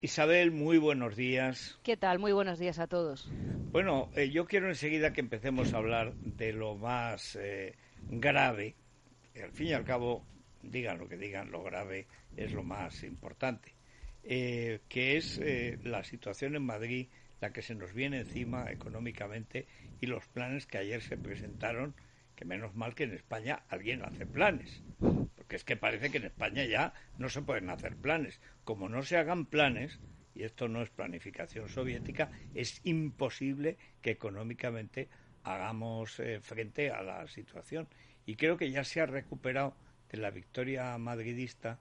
Isabel, muy buenos días. ¿Qué tal? Muy buenos días a todos. Bueno, yo quiero enseguida que empecemos a hablar de lo más grave. Al fin y al cabo, digan lo que digan, lo grave es lo más importante, que es la situación en Madrid, la que se nos viene encima económicamente y los planes que ayer se presentaron, que menos mal que en España alguien hace planes, porque es que parece que en España ya no se pueden hacer planes. Como no se hagan planes, y esto no es planificación soviética, es imposible que económicamente hagamos frente a la situación. Y creo que ya se ha recuperado de la victoria madridista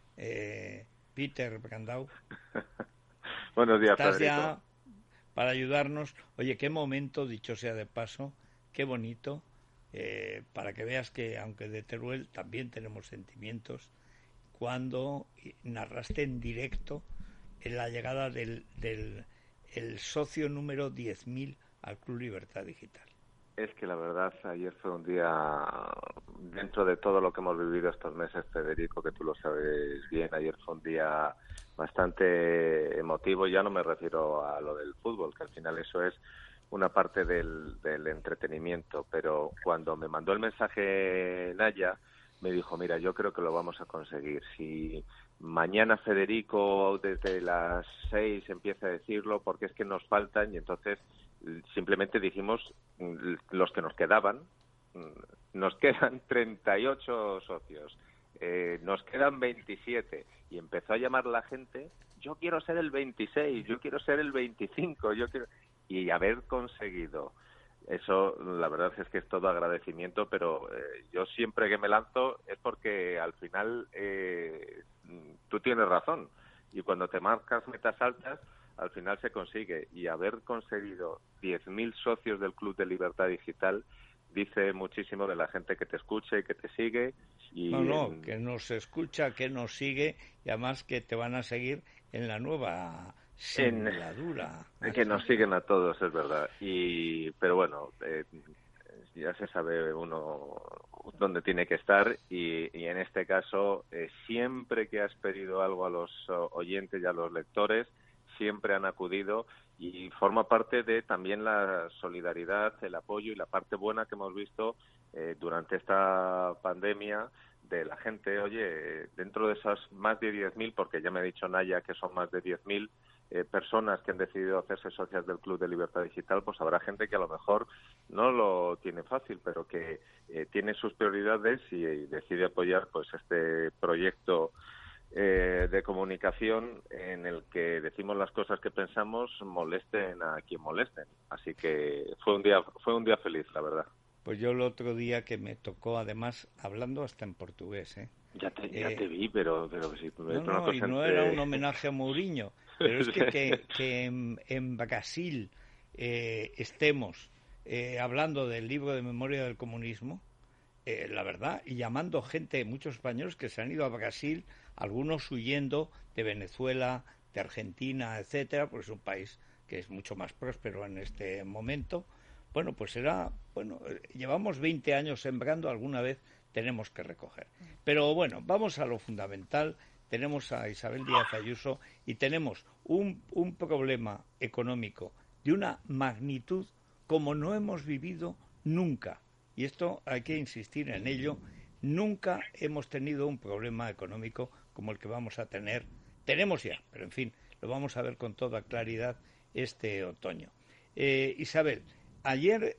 Peter Brandau. Buenos días, Estás Federico. ya para ayudarnos. Oye, qué momento, dicho sea de paso, qué bonito, para que veas que aunque de Teruel también tenemos sentimientos, cuando narraste en directo en la llegada del el socio número 10.000 al Club Libertad Digital. Es que la verdad, ayer fue un día, dentro de todo lo que hemos vivido estos meses, Federico, que tú lo sabes bien, ayer fue un día bastante emotivo. Ya no me refiero a lo del fútbol, que al final eso es una parte del entretenimiento, pero cuando me mandó el mensaje Naya, me dijo, mira, yo creo que lo vamos a conseguir. Si mañana Federico desde las 6 empieza a decirlo, porque es que nos faltan, y entonces simplemente dijimos los que nos quedan 38 socios, nos quedan 27, y empezó a llamar la gente, yo quiero ser el 26, yo quiero ser el 25, y haber conseguido eso, la verdad es que es todo agradecimiento, pero yo siempre que me lanzo es porque al final tú tienes razón, y cuando te marcas metas altas, al final se consigue, y haber conseguido 10.000 socios del Club de Libertad Digital dice muchísimo de la gente que te escucha y que te sigue. No, que nos escucha, que nos sigue, y además que te van a seguir en la nueva en singladura. que nos siguen a todos, es verdad. Pero bueno, ya se sabe uno dónde tiene que estar, y en este caso, siempre que has pedido algo a los oyentes y a los lectores, siempre han acudido, y forma parte de también la solidaridad, el apoyo y la parte buena que hemos visto durante esta pandemia, de la gente. Oye, dentro de esas más de 10.000, porque ya me ha dicho Naya que son más de 10.000 personas que han decidido hacerse socias del Club de Libertad Digital, pues habrá gente que a lo mejor no lo tiene fácil, pero que tiene sus prioridades y decide apoyar pues este proyecto de comunicación en el que decimos las cosas que pensamos, molesten a quien molesten. Así que fue un día feliz, la verdad. Pues yo el otro día que me tocó, además, hablando hasta en portugués, Ya te vi, pero sí, es una no, y cosa no era un entre... homenaje a Mourinho, pero es que en Brasil estemos hablando del libro de memoria del comunismo, la verdad, y llamando gente, muchos españoles que se han ido a Brasil, algunos huyendo de Venezuela, de Argentina, etcétera, porque es un país que es mucho más próspero en este momento. Bueno, pues llevamos 20 años sembrando, alguna vez tenemos que recoger. Pero bueno, vamos a lo fundamental. Tenemos a Isabel Díaz Ayuso y tenemos un problema económico de una magnitud como no hemos vivido nunca. Y esto hay que insistir en ello. Nunca hemos tenido un problema económico como el que vamos a tener. Tenemos ya, pero en fin, lo vamos a ver con toda claridad este otoño. Isabel, ayer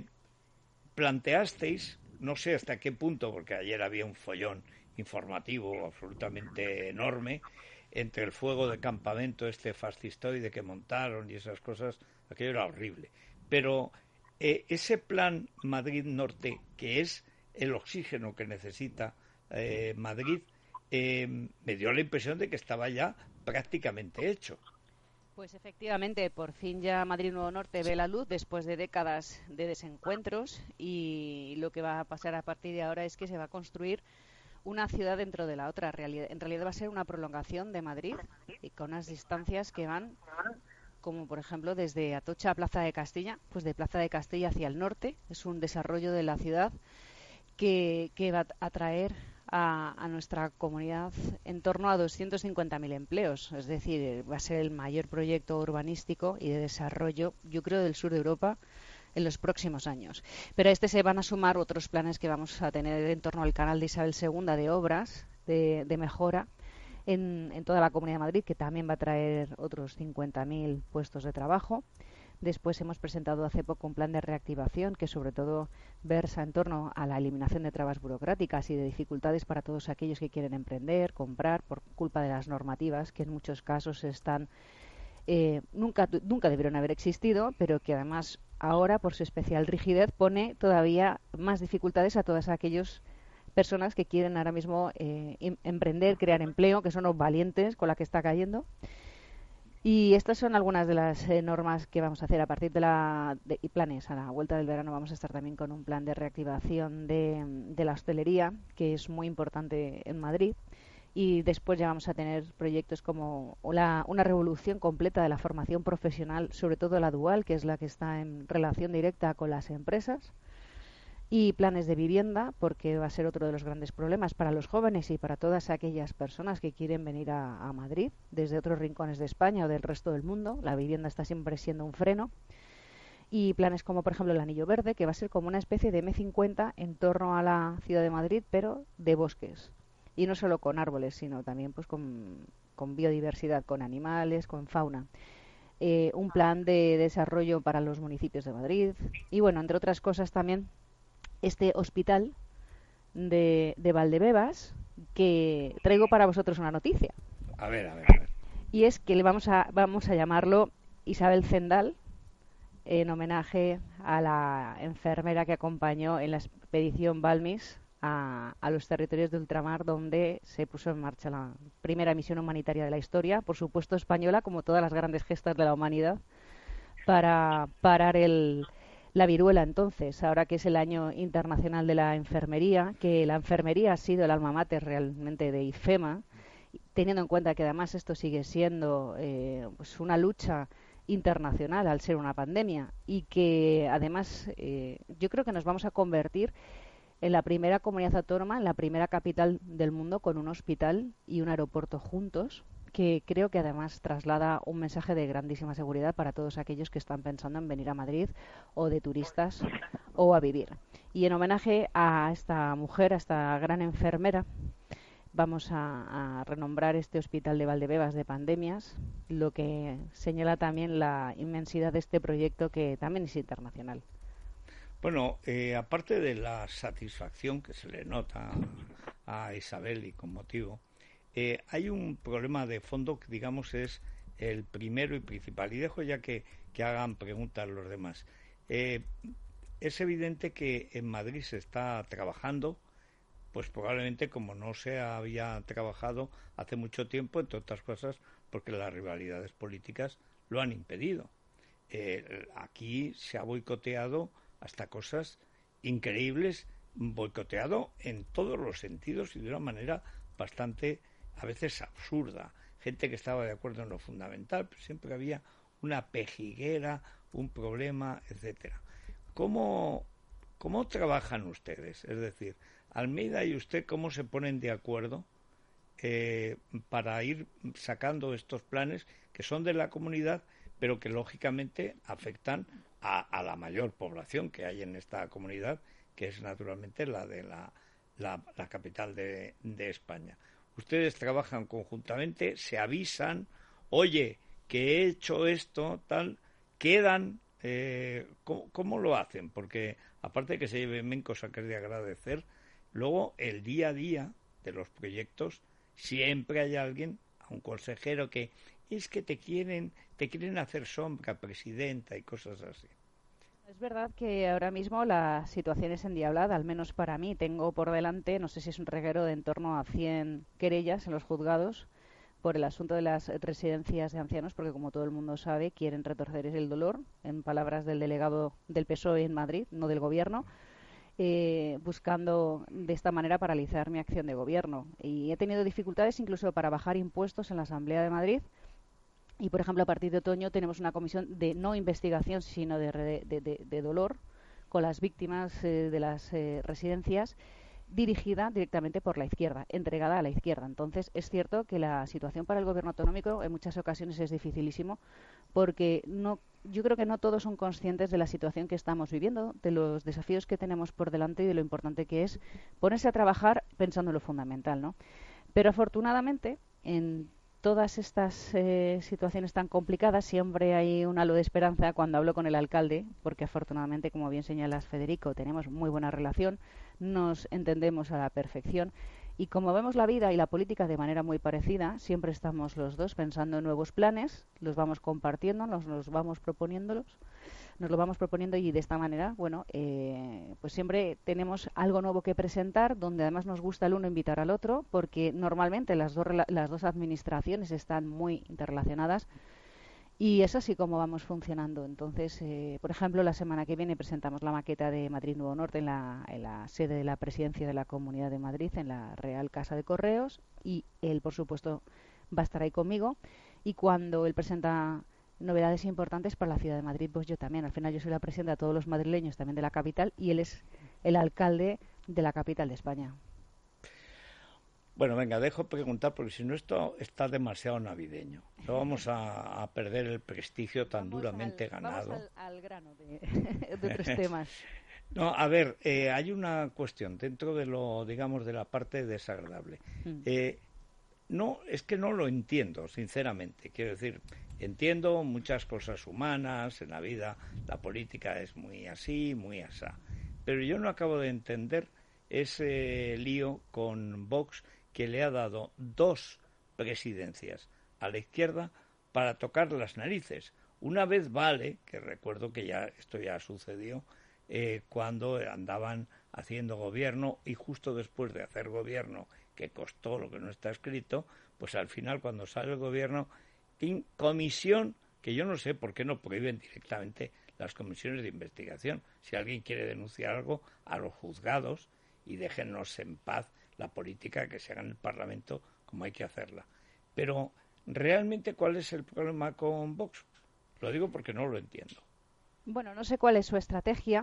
planteasteis, no sé hasta qué punto, porque ayer había un follón informativo absolutamente enorme, entre el fuego de campamento este fascistoide que montaron y esas cosas, aquello era horrible. Pero ese plan Madrid Norte, que es el oxígeno que necesita Madrid, me dio la impresión de que estaba ya prácticamente hecho. Pues efectivamente, por fin ya Madrid Nuevo Norte ve la luz después de décadas de desencuentros, y lo que va a pasar a partir de ahora es que se va a construir una ciudad dentro de la otra. En realidad va a ser una prolongación de Madrid, y con unas distancias que van, como por ejemplo desde Atocha a Plaza de Castilla, pues de Plaza de Castilla hacia el norte. Es un desarrollo de la ciudad que va a atraer a nuestra comunidad en torno a 250.000 empleos. Es decir, va a ser el mayor proyecto urbanístico y de desarrollo, yo creo, del sur de Europa en los próximos años. Pero a este se van a sumar otros planes que vamos a tener en torno al canal de Isabel II de obras de mejora en toda la Comunidad de Madrid, que también va a traer otros 50.000 puestos de trabajo. Después hemos presentado hace poco un plan de reactivación que sobre todo versa en torno a la eliminación de trabas burocráticas y de dificultades para todos aquellos que quieren emprender, comprar, por culpa de las normativas que en muchos casos están nunca debieron haber existido, pero que además ahora, por su especial rigidez, pone todavía más dificultades a todas aquellas personas que quieren ahora mismo emprender, crear empleo, que son los valientes con la que está cayendo. Y estas son algunas de las normas que vamos a hacer a partir y planes. A la vuelta del verano vamos a estar también con un plan de reactivación de la hostelería, que es muy importante en Madrid. Y después ya vamos a tener proyectos como una revolución completa de la formación profesional, sobre todo la dual, que es la que está en relación directa con las empresas. Y planes de vivienda, porque va a ser otro de los grandes problemas para los jóvenes y para todas aquellas personas que quieren venir a Madrid desde otros rincones de España o del resto del mundo. La vivienda está siempre siendo un freno. Y planes como, por ejemplo, el Anillo Verde, que va a ser como una especie de M50 en torno a la ciudad de Madrid, pero de bosques. Y no solo con árboles, sino también pues con biodiversidad, con animales, con fauna. Un plan de desarrollo para los municipios de Madrid. Y bueno, entre otras cosas también este hospital de Valdebebas, que traigo para vosotros una noticia. A ver. Y es que vamos a llamarlo Isabel Zendal, en homenaje a la enfermera que acompañó en la expedición Balmis a los territorios de ultramar, donde se puso en marcha la primera misión humanitaria de la historia, por supuesto española, como todas las grandes gestas de la humanidad, para parar la viruela. Entonces, ahora que es el año internacional de la enfermería, que la enfermería ha sido el alma mater realmente de IFEMA, teniendo en cuenta que además esto sigue siendo pues una lucha internacional al ser una pandemia, y que además yo creo que nos vamos a convertir en la primera comunidad autónoma, en la primera capital del mundo con un hospital y un aeropuerto juntos, que creo que además traslada un mensaje de grandísima seguridad para todos aquellos que están pensando en venir a Madrid o de turistas o a vivir. Y en homenaje a esta mujer, a esta gran enfermera, vamos a renombrar este hospital de Valdebebas de pandemias, lo que señala también la inmensidad de este proyecto, que también es internacional. Bueno, aparte de la satisfacción que se le nota a Isabel, y con motivo, hay un problema de fondo que, digamos, es el primero y principal. Y dejo ya que hagan preguntas los demás. Es evidente que en Madrid se está trabajando, pues probablemente como no se había trabajado hace mucho tiempo, entre otras cosas porque las rivalidades políticas lo han impedido. Aquí se ha boicoteado hasta cosas increíbles, boicoteado en todos los sentidos y de una manera bastante, a veces, absurda. Gente que estaba de acuerdo en lo fundamental, pero siempre había una pejiguera, un problema, etcétera. ¿Cómo trabajan ustedes? Es decir, Almeida y usted, ¿cómo se ponen de acuerdo para ir sacando estos planes que son de la comunidad, pero que lógicamente afectan a la mayor población que hay en esta comunidad, que es naturalmente la de la capital de España? Ustedes trabajan conjuntamente, se avisan, oye, que he hecho esto, tal, quedan, ¿cómo lo hacen? Porque aparte de que se lleven cosas que es de agradecer, luego el día a día de los proyectos siempre hay alguien, un consejero, que es que te quieren hacer sombra, presidenta, y cosas así. Es verdad que ahora mismo la situación es endiablada, al menos para mí. Tengo por delante, no sé si es un reguero de en torno a 100 querellas en los juzgados por el asunto de las residencias de ancianos, porque como todo el mundo sabe, quieren retorcer el dolor, en palabras del delegado del PSOE en Madrid, no del Gobierno, buscando de esta manera paralizar mi acción de gobierno. Y he tenido dificultades incluso para bajar impuestos en la Asamblea de Madrid. Y, por ejemplo, a partir de otoño tenemos una comisión de no investigación, sino de dolor con las víctimas de las residencias, dirigida directamente por la izquierda, entregada a la izquierda. Entonces, es cierto que la situación para el gobierno autonómico en muchas ocasiones es dificilísimo, porque yo creo que no todos son conscientes de la situación que estamos viviendo, de los desafíos que tenemos por delante y de lo importante que es ponerse a trabajar pensando en lo fundamental, ¿no? Pero afortunadamente, en todas estas situaciones tan complicadas siempre hay un halo de esperanza cuando hablo con el alcalde, porque afortunadamente, como bien señalas, Federico, tenemos muy buena relación, nos entendemos a la perfección y como vemos la vida y la política de manera muy parecida, siempre estamos los dos pensando en nuevos planes, los vamos compartiendo, nos lo vamos proponiendo y de esta manera, bueno, pues siempre tenemos algo nuevo que presentar, donde además nos gusta el uno invitar al otro, porque normalmente las dos administraciones están muy interrelacionadas y es así como vamos funcionando. Entonces, por ejemplo, la semana que viene presentamos la maqueta de Madrid Nuevo Norte en la sede de la Presidencia de la Comunidad de Madrid, en la Real Casa de Correos, y él, por supuesto, va a estar ahí conmigo. Y cuando él presenta novedades importantes para la ciudad de Madrid, pues yo también. Al final yo soy la presidenta de todos los madrileños, también de la capital, y él es el alcalde de la capital de España. Bueno, venga, dejo preguntar porque si no esto está demasiado navideño. No vamos a perder el prestigio tan duramente ganado. Vamos al grano de otros temas. No, a ver, hay una cuestión dentro de lo, digamos, de la parte desagradable. No, es que no lo entiendo, sinceramente. Quiero decir, entiendo muchas cosas humanas en la vida, la política es muy así, muy asá. Pero yo no acabo de entender ese lío con Vox que le ha dado 2 presidencias a la izquierda para tocar las narices. Una vez vale, que recuerdo que ya esto ya sucedió, cuando andaban haciendo gobierno y justo después de hacer gobierno, que costó lo que no está escrito, pues al final cuando sale el gobierno, comisión, que yo no sé por qué no prohíben directamente las comisiones de investigación. Si alguien quiere denunciar algo, a los juzgados y déjennos en paz la política que se haga en el Parlamento como hay que hacerla. Pero, ¿realmente cuál es el problema con Vox? Lo digo porque no lo entiendo. Bueno, no sé cuál es su estrategia.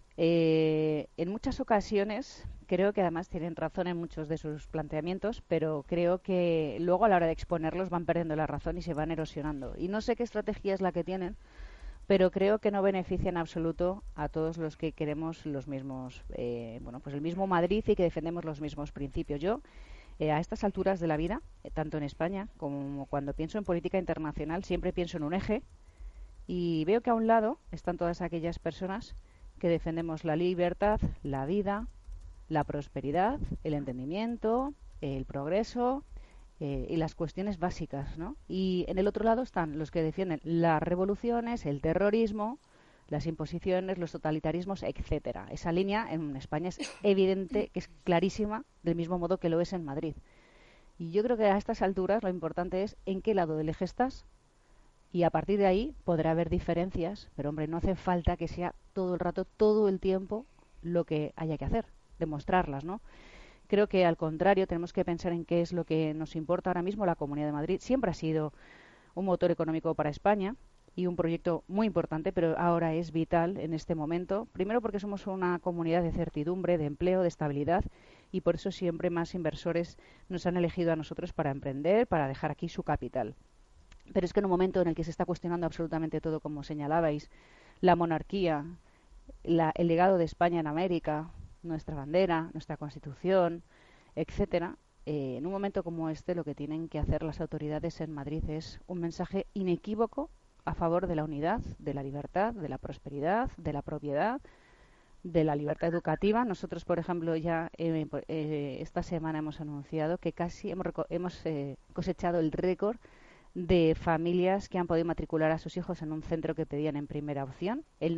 En muchas ocasiones, creo que además tienen razón en muchos de sus planteamientos, pero creo que luego a la hora de exponerlos van perdiendo la razón y se van erosionando. Y no sé qué estrategia es la que tienen, pero creo que no beneficia en absoluto a todos los que queremos los mismos, pues el mismo Madrid y que defendemos los mismos principios. Yo, a estas alturas de la vida, tanto en España como cuando pienso en política internacional, siempre pienso en un eje y veo que a un lado están todas aquellas personas que defendemos la libertad, la vida, la prosperidad, el entendimiento, el progreso y las cuestiones básicas, ¿no? Y en el otro lado están los que defienden las revoluciones, el terrorismo, las imposiciones, los totalitarismos, etcétera. Esa línea en España es evidente, que es clarísima, del mismo modo que lo es en Madrid. Y yo creo que a estas alturas lo importante es en qué lado del eje estás, y a partir de ahí podrá haber diferencias, pero hombre, no hace falta que sea todo el rato, todo el tiempo, lo que haya que hacer, demostrarlas, ¿no? Creo que al contrario tenemos que pensar en qué es lo que nos importa ahora mismo. La Comunidad de Madrid siempre ha sido un motor económico para España y un proyecto muy importante, pero ahora es vital en este momento. Primero porque somos una comunidad de certidumbre, de empleo, de estabilidad y por eso siempre más inversores nos han elegido a nosotros para emprender, para dejar aquí su capital. Pero es que en un momento en el que se está cuestionando absolutamente todo, como señalabais, la monarquía, el legado de España en América, nuestra bandera, nuestra Constitución, etcétera, en un momento como este lo que tienen que hacer las autoridades en Madrid es un mensaje inequívoco a favor de la unidad, de la libertad, de la prosperidad, de la propiedad, de la libertad educativa. Nosotros, por ejemplo, ya esta semana hemos anunciado que casi hemos cosechado el récord de familias que han podido matricular a sus hijos en un centro que pedían en primera opción, el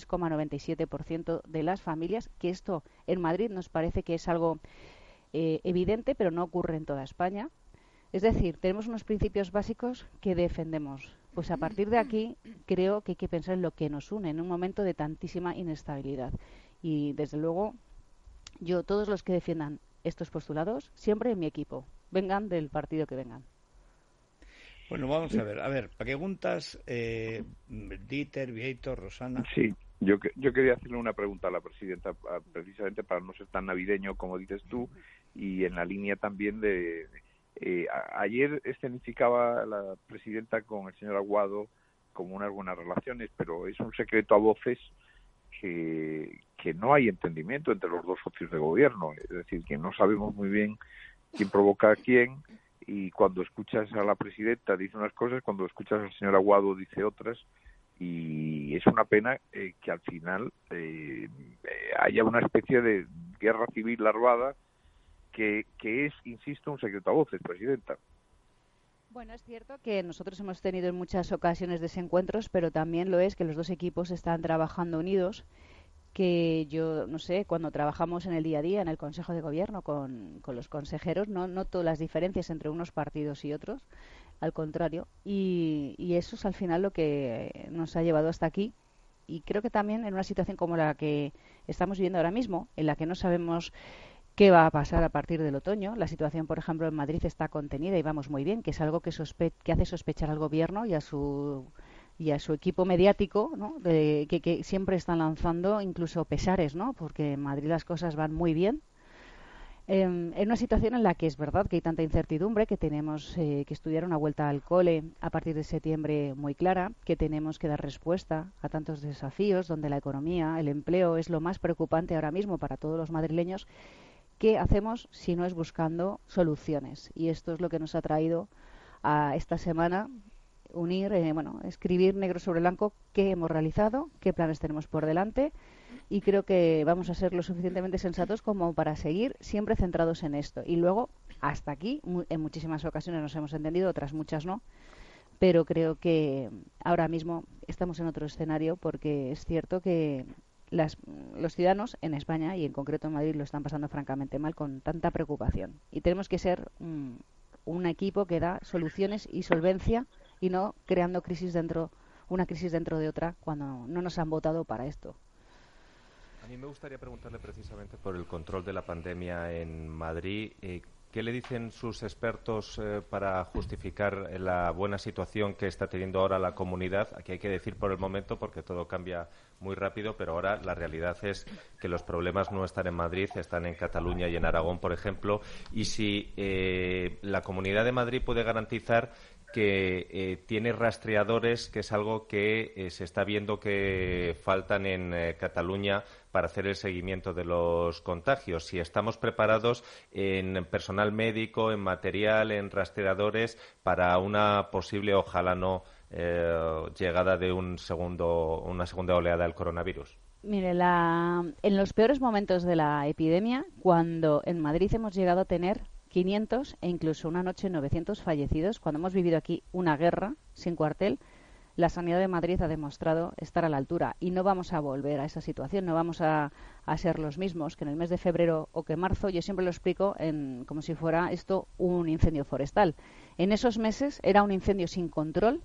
93,97% de las familias, que esto en Madrid nos parece que es algo evidente, pero no ocurre en toda España. Es decir, tenemos unos principios básicos que defendemos. Pues a partir de aquí creo que hay que pensar en lo que nos une en un momento de tantísima inestabilidad. Y desde luego, yo, todos los que defiendan estos postulados, siempre en mi equipo, vengan del partido que vengan. Bueno, vamos a ver, preguntas, Dieter, Vieito, Rosana. Sí, Yo quería hacerle una pregunta a la presidenta, precisamente para no ser tan navideño como dices tú, y en la línea también de... ayer escenificaba la presidenta con el señor Aguado como unas buenas relaciones, pero es un secreto a voces que no hay entendimiento entre los dos socios de gobierno, es decir, que no sabemos muy bien quién provoca a quién, y cuando escuchas a la presidenta dice unas cosas, cuando escuchas al señor Aguado dice otras, y es una pena que al final haya una especie de guerra civil larvada que es, insisto, un secreto a voces, presidenta. Bueno, es cierto que nosotros hemos tenido en muchas ocasiones desencuentros, pero también lo es que los dos equipos están trabajando unidos, que yo, no sé, cuando trabajamos en el día a día, en el Consejo de Gobierno, con los consejeros, no noto las diferencias entre unos partidos y otros, al contrario, y eso es al final lo que nos ha llevado hasta aquí. Y creo que también en una situación como la que estamos viviendo ahora mismo, en la que no sabemos qué va a pasar a partir del otoño. La situación, por ejemplo, en Madrid está contenida y vamos muy bien, que es algo que hace sospechar al gobierno y a su equipo mediático, ¿no? Que siempre están lanzando incluso pesares, ¿no? Porque en Madrid las cosas van muy bien. En una situación en la que es verdad que hay tanta incertidumbre, que tenemos que estudiar una vuelta al cole a partir de septiembre muy clara, que tenemos que dar respuesta a tantos desafíos, donde la economía, el empleo es lo más preocupante ahora mismo para todos los madrileños. ¿Qué hacemos si no es buscando soluciones? Y esto es lo que nos ha traído a esta semana unir, escribir negro sobre blanco qué hemos realizado, qué planes tenemos por delante, y creo que vamos a ser lo suficientemente sensatos como para seguir siempre centrados en esto. Y luego, hasta aquí, en muchísimas ocasiones nos hemos entendido, otras muchas no, pero creo que ahora mismo estamos en otro escenario, porque es cierto que los ciudadanos en España y en concreto en Madrid lo están pasando francamente mal con tanta preocupación. Y tenemos que ser un equipo que da soluciones y solvencia, y no creando una crisis dentro de otra cuando no nos han votado para esto. A mí me gustaría preguntarle precisamente por el control de la pandemia en Madrid. ¿Qué le dicen sus expertos para justificar la buena situación que está teniendo ahora la comunidad? Aquí hay que decir por el momento, porque todo cambia muy rápido, pero ahora la realidad es que los problemas no están en Madrid, están en Cataluña y en Aragón, por ejemplo. Y si la Comunidad de Madrid puede garantizar que tiene rastreadores, que es algo que se está viendo que faltan en Cataluña para hacer el seguimiento de los contagios. Si estamos preparados en personal médico, en material, en rastreadores para una posible, ojalá no, llegada de una segunda oleada del coronavirus. Mire, en los peores momentos de la epidemia, cuando en Madrid hemos llegado a tener 500 e incluso una noche 900 fallecidos, cuando hemos vivido aquí una guerra sin cuartel, la Sanidad de Madrid ha demostrado estar a la altura, y no vamos a volver a esa situación, no vamos a ser los mismos que en el mes de febrero o que marzo. Yo siempre lo explico como si fuera esto un incendio forestal. En esos meses era un incendio sin control,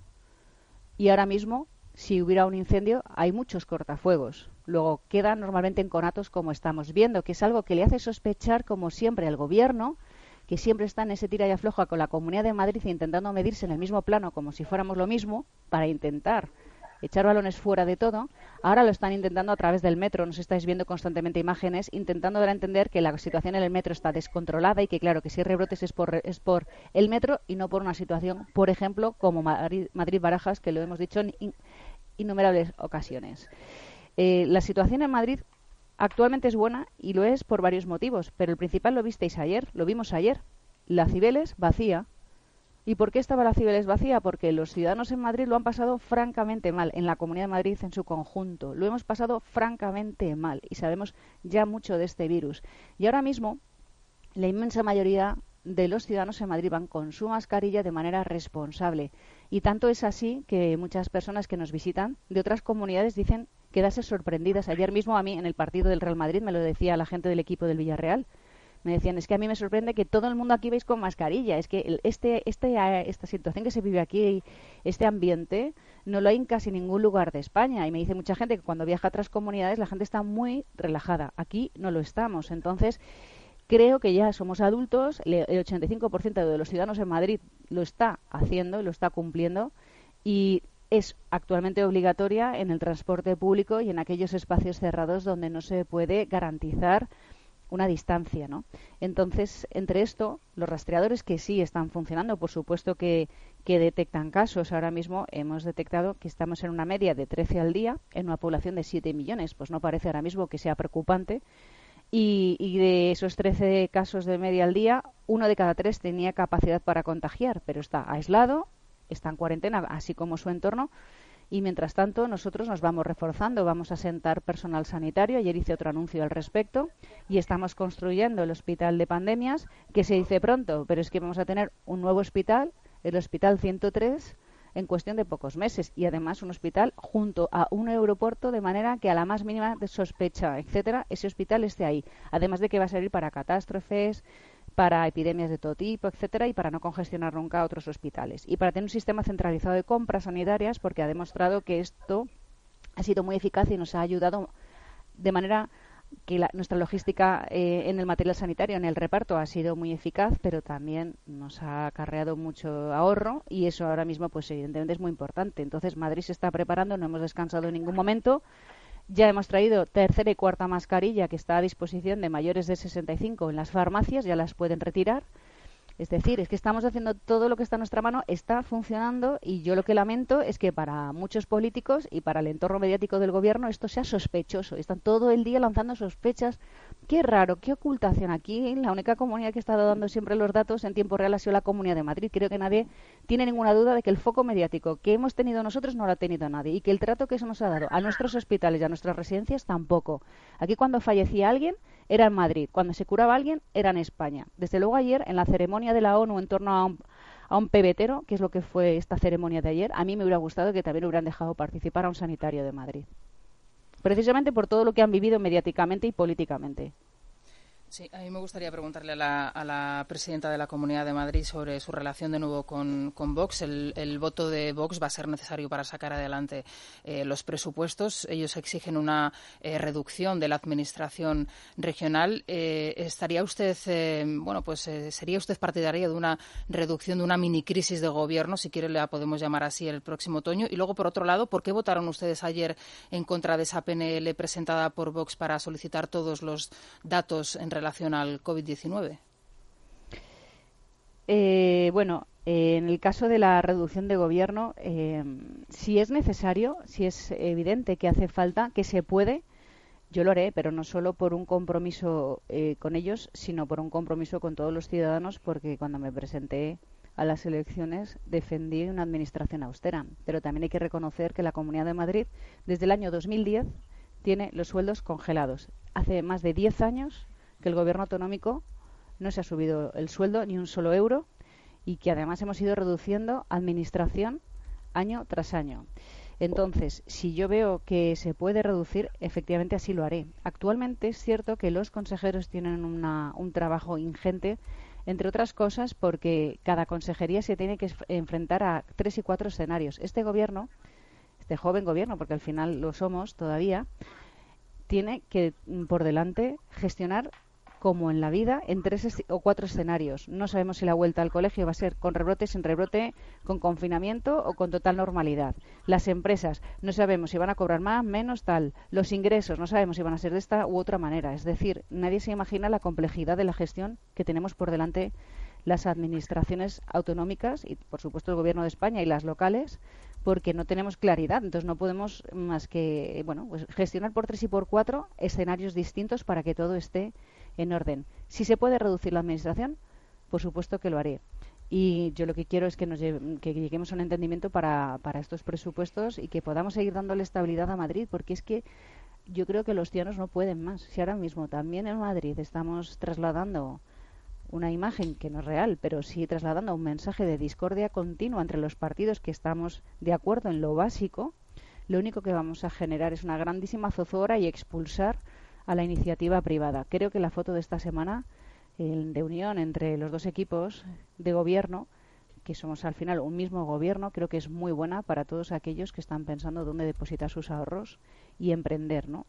y ahora mismo, si hubiera un incendio, hay muchos cortafuegos. Luego quedan normalmente en conatos, como estamos viendo, que es algo que le hace sospechar, como siempre, al gobierno, que siempre está en ese tira y afloja con la Comunidad de Madrid, intentando medirse en el mismo plano como si fuéramos lo mismo, para intentar echar balones fuera de todo. Ahora lo están intentando a través del metro, nos estáis viendo constantemente imágenes, intentando dar a entender que la situación en el metro está descontrolada y que, claro, que si hay rebrotes es por el metro y no por una situación, por ejemplo, como Madrid-Barajas, que lo hemos dicho en innumerables ocasiones. La situación en Madrid actualmente es buena, y lo es por varios motivos, pero el principal lo vimos ayer. La Cibeles vacía. ¿Y por qué estaba la Cibeles vacía? Porque los ciudadanos en Madrid lo han pasado francamente mal, en la Comunidad de Madrid en su conjunto. Lo hemos pasado francamente mal y sabemos ya mucho de este virus. Y ahora mismo la inmensa mayoría de los ciudadanos en Madrid van con su mascarilla de manera responsable. Y tanto es así que muchas personas que nos visitan de otras comunidades dicen quedarse sorprendidas. Ayer mismo a mí, en el partido del Real Madrid, me lo decía la gente del equipo del Villarreal. Me decían, es que a mí me sorprende que todo el mundo aquí veis con mascarilla. Es que esta situación que se vive aquí, este ambiente, no lo hay en casi ningún lugar de España. Y me dice mucha gente que cuando viaja a otras comunidades la gente está muy relajada. Aquí no lo estamos. Entonces, creo que ya somos adultos. El 85% de los ciudadanos en Madrid lo está haciendo, lo está cumpliendo. Y es actualmente obligatoria en el transporte público y en aquellos espacios cerrados donde no se puede garantizar una distancia, ¿no? Entonces, entre esto, los rastreadores que sí están funcionando, por supuesto que detectan casos. Ahora mismo hemos detectado que estamos en una media de 13 al día en una población de 7 millones. Pues no parece ahora mismo que sea preocupante. Y de esos 13 casos de media al día, 1 de cada 3 tenía capacidad para contagiar, pero está aislado, está en cuarentena, así como su entorno. Y mientras tanto, nosotros nos vamos reforzando, vamos a sentar personal sanitario. Ayer hice otro anuncio al respecto y estamos construyendo el hospital de pandemias, que se dice pronto, pero es que vamos a tener un nuevo hospital, el Hospital 103, en cuestión de pocos meses. Y además un hospital junto a un aeropuerto, de manera que a la más mínima de sospecha, etcétera, ese hospital esté ahí. Además de que va a servir para catástrofes, para epidemias de todo tipo, etcétera, y para no congestionar nunca otros hospitales. Y para tener un sistema centralizado de compras sanitarias, porque ha demostrado que esto ha sido muy eficaz y nos ha ayudado de manera que nuestra logística en el material sanitario, en el reparto, ha sido muy eficaz, pero también nos ha acarreado mucho ahorro y eso ahora mismo, pues evidentemente es muy importante. Entonces, Madrid se está preparando, no hemos descansado en ningún momento. Ya hemos traído tercera y cuarta mascarilla que está a disposición de mayores de 65 en las farmacias, ya las pueden retirar. Es decir, es que estamos haciendo todo lo que está en nuestra mano, está funcionando, y yo lo que lamento es que para muchos políticos y para el entorno mediático del gobierno esto sea sospechoso. Están todo el día lanzando sospechas. Qué raro, qué ocultación. Aquí la única comunidad que ha estado dando siempre los datos en tiempo real ha sido la Comunidad de Madrid. Creo que nadie tiene ninguna duda de que el foco mediático que hemos tenido nosotros no lo ha tenido nadie, y que el trato que eso nos ha dado a nuestros hospitales y a nuestras residencias tampoco. Aquí cuando fallecía alguien era en Madrid, cuando se curaba alguien era en España. Desde luego ayer, en la ceremonia de la ONU en torno a un pebetero, que es lo que fue esta ceremonia de ayer, a mí me hubiera gustado que también hubieran dejado participar a un sanitario de Madrid. Precisamente por todo lo que han vivido mediáticamente y políticamente. Sí, a mí me gustaría preguntarle a la presidenta de la Comunidad de Madrid sobre su relación de nuevo con Vox. El voto de Vox va a ser necesario para sacar adelante los presupuestos. Ellos exigen una reducción de la administración regional. ¿Estaría usted, sería usted partidaria de una reducción, de una mini crisis de gobierno, si quiere la podemos llamar así, el próximo otoño? Y luego, por otro lado, ¿por qué votaron ustedes ayer en contra de esa PNL presentada por Vox para solicitar todos los datos en relación al COVID-19? En el caso de la reducción de gobierno, si es necesario, si es evidente que hace falta, que se puede, yo lo haré, pero no solo por un compromiso con ellos, sino por un compromiso con todos los ciudadanos, porque cuando me presenté a las elecciones defendí una administración austera. Pero también hay que reconocer que la Comunidad de Madrid, desde el año 2010, tiene los sueldos congelados. Hace más de 10 años que el gobierno autonómico no se ha subido el sueldo ni un solo euro, y que además hemos ido reduciendo administración año tras año. Entonces, si yo veo que se puede reducir, efectivamente así lo haré. Actualmente es cierto que los consejeros tienen un trabajo ingente, entre otras cosas porque cada consejería se tiene que enfrentar a 3 y 4 escenarios. Este gobierno, este joven gobierno, porque al final lo somos todavía, tiene que por delante gestionar, como en la vida, en 3 o 4 escenarios. No sabemos si la vuelta al colegio va a ser con rebrote, sin rebrote, con confinamiento o con total normalidad. Las empresas, no sabemos si van a cobrar más, menos, tal. Los ingresos, no sabemos si van a ser de esta u otra manera. Es decir, nadie se imagina la complejidad de la gestión que tenemos por delante las administraciones autonómicas y, por supuesto, el Gobierno de España y las locales, porque no tenemos claridad. Entonces no podemos más que gestionar por 3 y por 4 escenarios distintos para que todo esté en orden. Si se puede reducir la administración, por supuesto que lo haré. Y yo lo que quiero es que lleguemos a un entendimiento para estos presupuestos y que podamos seguir dándole estabilidad a Madrid, porque es que yo creo que los ciudadanos no pueden más. Si ahora mismo también en Madrid estamos trasladando una imagen que no es real, pero sí trasladando un mensaje de discordia continua entre los partidos que estamos de acuerdo en lo básico, lo único que vamos a generar es una grandísima zozobra y expulsar a la iniciativa privada. Creo que la foto de esta semana de unión entre los dos equipos de gobierno, que somos al final un mismo gobierno, creo que es muy buena para todos aquellos que están pensando dónde depositar sus ahorros y emprender, ¿no?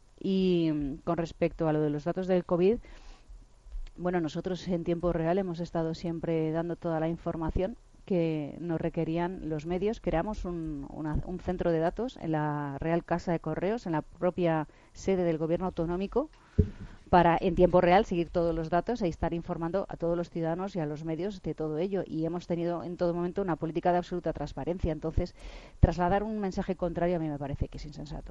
Y con respecto a lo de los datos del COVID, nosotros en tiempo real hemos estado siempre dando toda la información, que nos requerían los medios. Creamos un centro de datos en la Real Casa de Correos, en la propia sede del Gobierno autonómico, para en tiempo real seguir todos los datos e estar informando a todos los ciudadanos y a los medios de todo ello. Y hemos tenido en todo momento una política de absoluta transparencia. Entonces, trasladar un mensaje contrario a mí me parece que es insensato.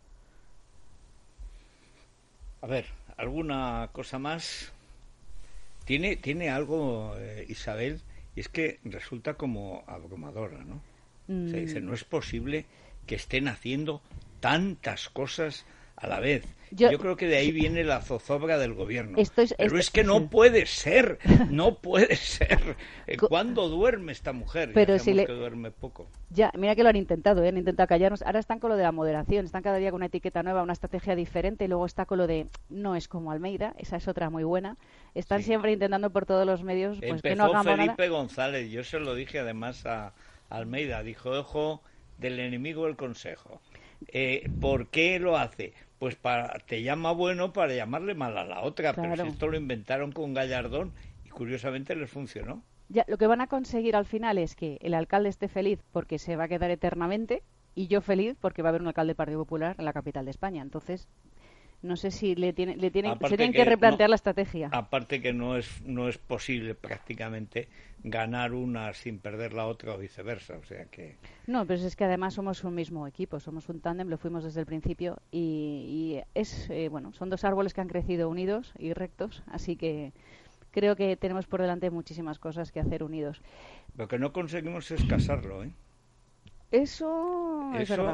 A ver, ¿alguna cosa más? Tiene algo, Isabel, y es que resulta como abrumadora, ¿no? Se dice, no es posible que estén haciendo tantas cosas a la vez. Yo creo que de ahí viene la zozobra del gobierno. Pero es que no puede ser, no puede ser. ¿Cuándo duerme esta mujer? Pero si que duerme poco. Ya, mira que lo han intentado, han intentado callarnos. Ahora están con lo de la moderación, están cada día con una etiqueta nueva, una estrategia diferente, y luego está con lo de no es como Almeida, esa es otra muy buena. Están siempre intentando por todos los medios pues que no hagamos nada. Felipe González, yo se lo dije además a Almeida, dijo, ojo, del enemigo el consejo. ¿Por qué lo hace? Pues te llama bueno para llamarle mal a la otra, claro. Pero si esto lo inventaron con Gallardón y curiosamente les funcionó. Ya, lo que van a conseguir al final es que el alcalde esté feliz porque se va a quedar eternamente y yo feliz porque va a haber un alcalde del Partido Popular en la capital de España. Entonces, no sé si se tienen que replantear la estrategia. Aparte que no es posible prácticamente ganar una sin perder la otra o viceversa, o sea que... No, pero es que además somos un mismo equipo, somos un tándem, lo fuimos desde el principio y es son dos árboles que han crecido unidos y rectos, así que creo que tenemos por delante muchísimas cosas que hacer unidos. Lo que no conseguimos es casarlo, ¿eh? Eso es verdad.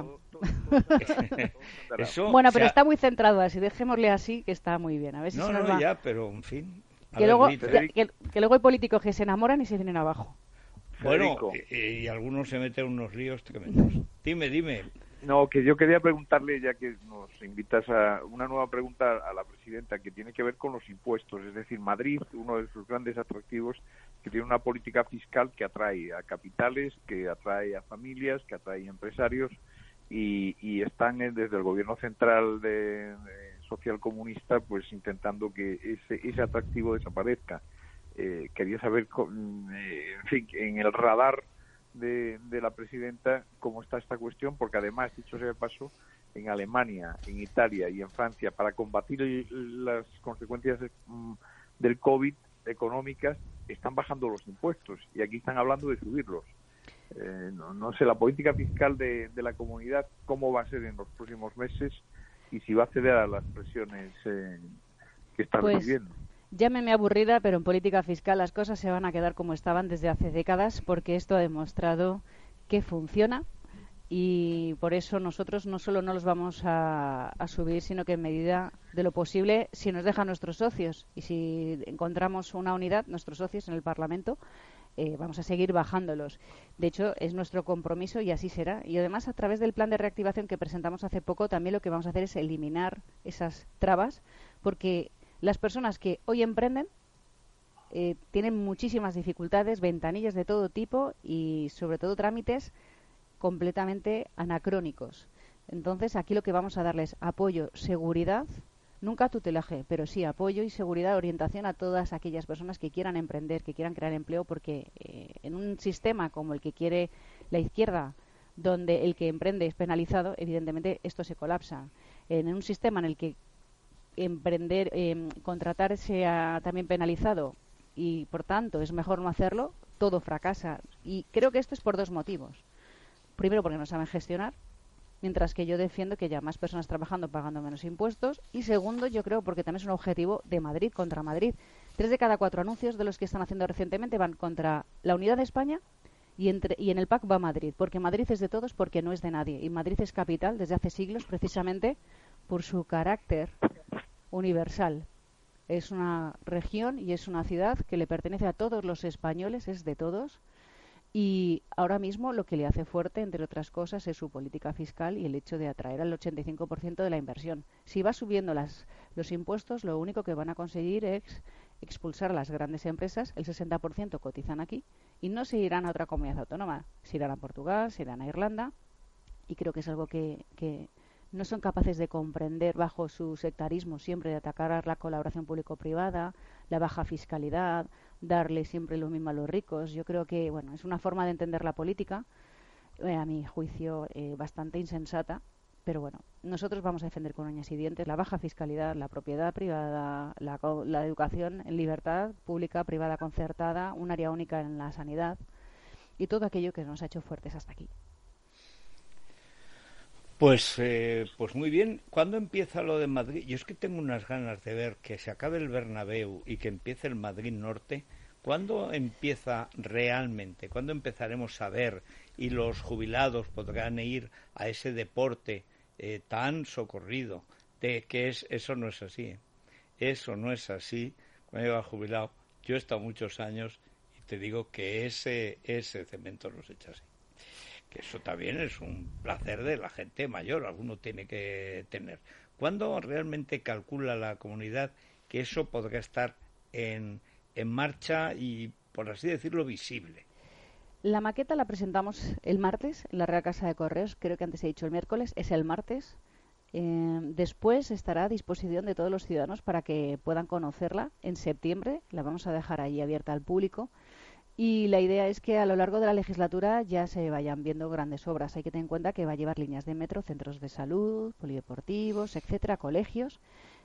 Eso, bueno, pero está muy centrado así, dejémosle así, que está muy bien. A ver si se nos va. Ya, pero en fin. Que luego hay políticos que se enamoran y se vienen abajo. Bueno, y algunos se meten en unos líos tremendos. Dime. No, que yo quería preguntarle, ya que nos invitas a una nueva pregunta a la presidenta, que tiene que ver con los impuestos. Es decir, Madrid, uno de sus grandes atractivos, que tiene una política fiscal que atrae a capitales, que atrae a familias, que atrae a empresarios, y están desde el gobierno central de social comunista pues intentando que ese atractivo desaparezca. Quería saber, en fin, en el radar de la presidenta cómo está esta cuestión, porque además, dicho sea de paso, en Alemania, en Italia y en Francia, para combatir las consecuencias del COVID económicas, están bajando los impuestos y aquí están hablando de subirlos. No sé, la política fiscal de la comunidad, cómo va a ser en los próximos meses y si va a ceder a las presiones que están viviendo. Llámeme aburrida, pero en política fiscal las cosas se van a quedar como estaban desde hace décadas, porque esto ha demostrado que funciona y por eso nosotros no solo no los vamos a subir, sino que en medida de lo posible, si nos dejan nuestros socios y si encontramos una unidad, nuestros socios en el Parlamento, vamos a seguir bajándolos. De hecho, es nuestro compromiso y así será. Y además, a través del plan de reactivación que presentamos hace poco, también lo que vamos a hacer es eliminar esas trabas, porque las personas que hoy emprenden tienen muchísimas dificultades, ventanillas de todo tipo y sobre todo trámites completamente anacrónicos. Entonces aquí lo que vamos a darles apoyo, seguridad, nunca tutelaje, pero sí apoyo y seguridad, orientación a todas aquellas personas que quieran emprender, que quieran crear empleo, porque en un sistema como el que quiere la izquierda, donde el que emprende es penalizado, evidentemente esto se colapsa. En un sistema en el que emprender, contratar sea también penalizado y por tanto es mejor no hacerlo, todo fracasa. Y creo que esto es por dos motivos. Primero, porque no saben gestionar, mientras que yo defiendo que haya más personas trabajando pagando menos impuestos. Y segundo, yo creo porque también es un objetivo de Madrid contra Madrid. 3 de cada 4 anuncios de los que están haciendo recientemente van contra la unidad de España y en el PAC va Madrid, porque Madrid es de todos, porque no es de nadie. Y Madrid es capital desde hace siglos precisamente por su carácter universal. Es una región y es una ciudad que le pertenece a todos los españoles, es de todos. Y ahora mismo lo que le hace fuerte, entre otras cosas, es su política fiscal y el hecho de atraer al 85% de la inversión. Si va subiendo los impuestos, lo único que van a conseguir es expulsar a las grandes empresas. El 60% cotizan aquí y no se irán a otra comunidad autónoma. Se irán a Portugal, se irán a Irlanda. Y creo que es algo que no son capaces de comprender bajo su sectarismo siempre de atacar a la colaboración público-privada, la baja fiscalidad, darle siempre lo mismo a los ricos. Yo creo que, bueno, es una forma de entender la política, a mi juicio, bastante insensata. Pero bueno, nosotros vamos a defender con uñas y dientes la baja fiscalidad, la propiedad privada, la educación en libertad pública, privada, concertada, un área única en la sanidad y todo aquello que nos ha hecho fuertes hasta aquí. Pues muy bien. ¿Cuándo empieza lo de Madrid? Yo es que tengo unas ganas de ver que se acabe el Bernabéu y que empiece el Madrid Norte. ¿Cuándo empieza realmente? ¿Cuándo empezaremos a ver y los jubilados podrán ir a ese deporte tan socorrido? Eso no es así. Eso no es así. Cuando yo era jubilado, yo he estado muchos años y te digo que ese cemento no se echa así. Que eso también es un placer de la gente mayor, alguno tiene que tener. ¿Cuándo realmente calcula la comunidad que eso podrá estar en marcha y, por así decirlo, visible? La maqueta la presentamos el martes en la Real Casa de Correos, creo que antes he dicho el miércoles, es el martes. Después estará a disposición de todos los ciudadanos para que puedan conocerla en septiembre, la vamos a dejar ahí abierta al público. Y la idea es que a lo largo de la legislatura ya se vayan viendo grandes obras. Hay que tener en cuenta que va a llevar líneas de metro, centros de salud, polideportivos, etcétera, colegios.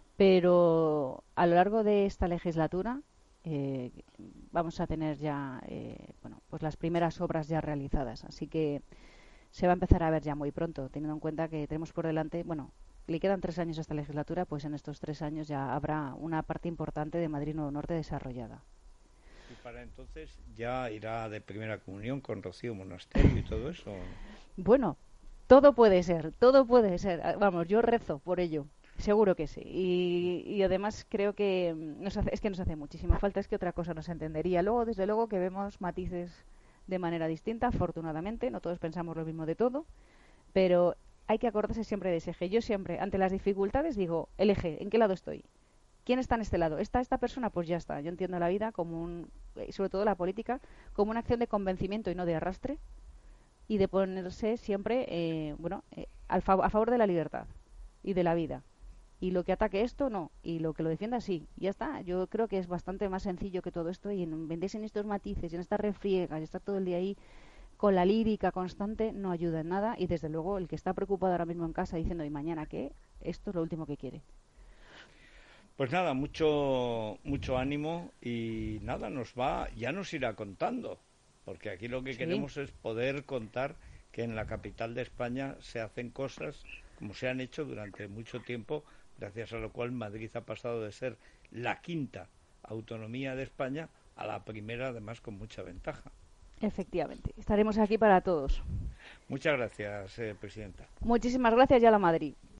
Pero a lo largo de esta legislatura vamos a tener ya pues las primeras obras ya realizadas. Así que se va a empezar a ver ya muy pronto, teniendo en cuenta que tenemos por delante, le quedan 3 años a esta legislatura, pues en estos 3 años ya habrá una parte importante de Madrid Nuevo Norte desarrollada. ¿Y para entonces ya irá de primera comunión con Rocío Monasterio y todo eso? Bueno, todo puede ser. Vamos, yo rezo por ello, seguro que sí. Y además creo que nos hace muchísima falta, es que otra cosa nos entendería. Luego, desde luego, que vemos matices de manera distinta, afortunadamente, no todos pensamos lo mismo de todo, pero hay que acordarse siempre de ese eje. Yo siempre, ante las dificultades, digo, el eje, ¿en qué lado estoy? ¿Quién está en este lado? ¿Está esta persona? Pues ya está. Yo entiendo la vida como sobre todo la política, como una acción de convencimiento y no de arrastre, y de ponerse siempre, a favor de la libertad y de la vida. Y lo que ataque esto, no. Y lo que lo defienda, sí. Ya está. Yo creo que es bastante más sencillo que todo esto, y en venderse en estos matices y en estas refriegas y estar todo el día ahí con la lírica constante no ayuda en nada. Y desde luego el que está preocupado ahora mismo en casa diciendo, ¿y mañana qué? Esto es lo último que quiere. Pues nada, mucho ánimo y nada, ya nos irá contando, porque aquí lo que queremos es poder contar que en la capital de España se hacen cosas como se han hecho durante mucho tiempo, gracias a lo cual Madrid ha pasado de ser la quinta autonomía de España a la primera, además con mucha ventaja. Efectivamente, estaremos aquí para todos. Muchas gracias, Presidenta. Muchísimas gracias, y a la Madrid.